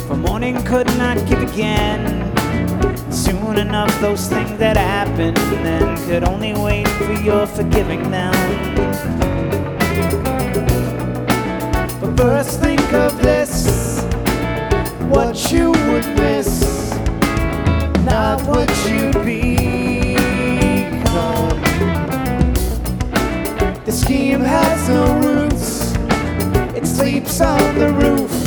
For morning could not give again. Soon enough those things that happened then could only wait for your forgiving them. But first think of this, what you would miss, not what you'd become. The scheme has no roots, it sleeps on the roof.